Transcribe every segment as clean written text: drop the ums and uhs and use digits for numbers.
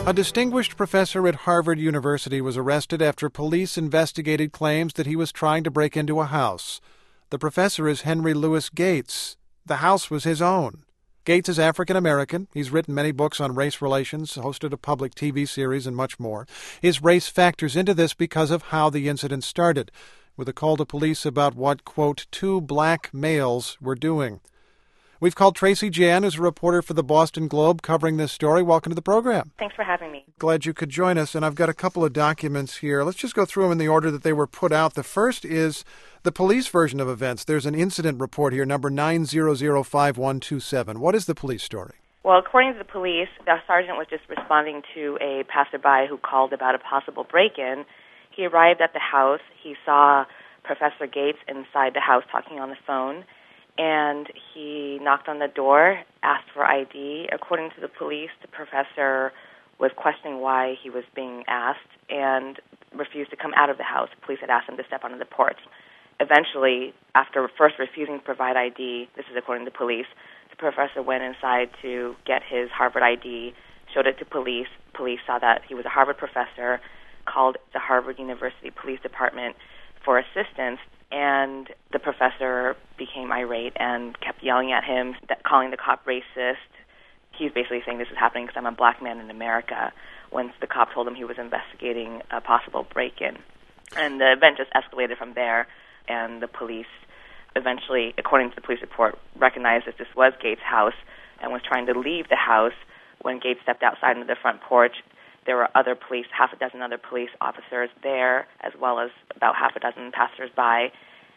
A distinguished professor at Harvard University was arrested after police investigated claims that he was trying to break into a house. The professor is Henry Louis Gates. The house was his own. Gates is African-American. He's written many books on race relations, hosted a public TV series, and much more. His race factors into this because of how the incident started, with a call to police about what, quote, two black males were doing. We've called Tracy Jan, who's a reporter for the Boston Globe, covering this story. Welcome to the program. Thanks for having me. Glad you could join us, and I've got a couple of documents here. Let's just go through them in the order that they were put out. The first is the police version of events. There's an incident report here, number 9005127. What is the police story? Well, according to the police, the sergeant was just responding to a passerby who called about a possible break-in. He arrived at the house. He saw Professor Gates inside the house talking on the phone, and he knocked on the door, asked for ID. According to the police, the professor was questioning why he was being asked and refused to come out of the house. The police had asked him to step onto the porch. Eventually, after first refusing to provide ID, this is according to police, the professor went inside to get his Harvard ID, showed it to police. Police saw that he was a Harvard professor, called the Harvard University Police Department for assistance, and the professor became irate and kept yelling at him, calling the cop racist. He's basically saying this is happening because I'm a black man in America, once the cop told him he was investigating a possible break-in. And the event just escalated from there, and the police eventually, according to the police report, recognized that this was Gates' house and was trying to leave the house. When Gates stepped outside into the front porch, there were other police, half a dozen other police officers there, as well as about half a dozen passersby.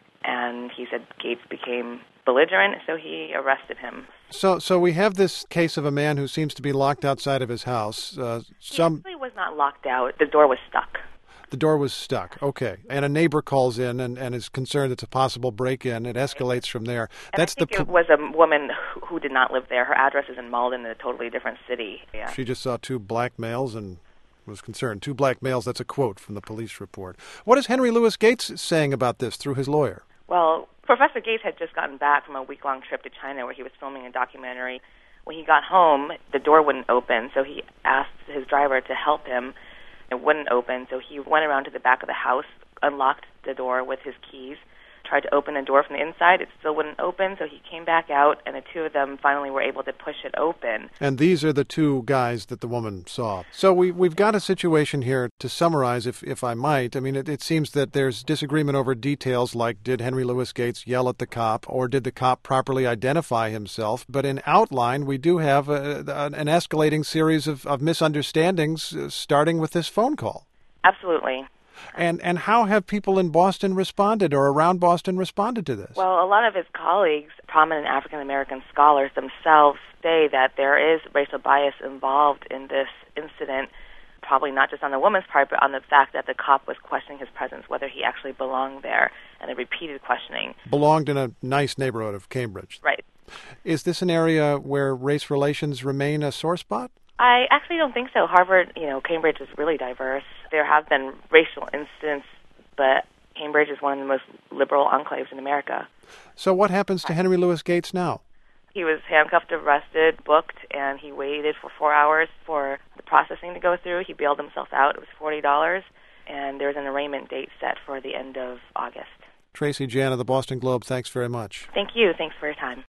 And he said Gates became belligerent, so he arrested him. So we have this case of a man who seems to be locked outside of his house. He actually was not locked out. The door was stuck. The door was stuck. Okay. And a neighbor calls in and is concerned it's a possible break-in. It escalates from there. And I think it was a woman who did not live there. Her address is in Malden, in a totally different city. Yeah. She just saw two black males and was concerned. Two black males, that's a quote from the police report. What is Henry Louis Gates saying about this through his lawyer? Well, Professor Gates had just gotten back from a week-long trip to China where he was filming a documentary. When he got home, the door wouldn't open, so he asked his driver to help him. It wouldn't open, so he went around to the back of the house, unlocked the door with his keys, tried to open the door from the inside. It still wouldn't open, so he came back out, and the two of them finally were able to push it open. And these are the two guys that the woman saw. So we've got a situation here, to summarize, if I might. I mean, it seems that there's disagreement over details like, did Henry Louis Gates yell at the cop, or did the cop properly identify himself? But in outline, we do have an escalating series of misunderstandings, starting with this phone call. Absolutely. And how have people in Boston responded or around Boston responded to this? Well, a lot of his colleagues, prominent African-American scholars themselves, say that there is racial bias involved in this incident, probably not just on the woman's part, but on the fact that the cop was questioning his presence, whether he actually belonged there, and the repeated questioning. Belonged in a nice neighborhood of Cambridge. Right. Is this an area where race relations remain a sore spot? I actually don't think so. Harvard, Cambridge is really diverse. There have been racial incidents, but Cambridge is one of the most liberal enclaves in America. So what happens to Henry Louis Gates now? He was handcuffed, arrested, booked, and he waited for 4 hours for the processing to go through. He bailed himself out. It was $40, and there's an arraignment date set for the end of August. Tracy Jan of the Boston Globe, thanks very much. Thank you. Thanks for your time.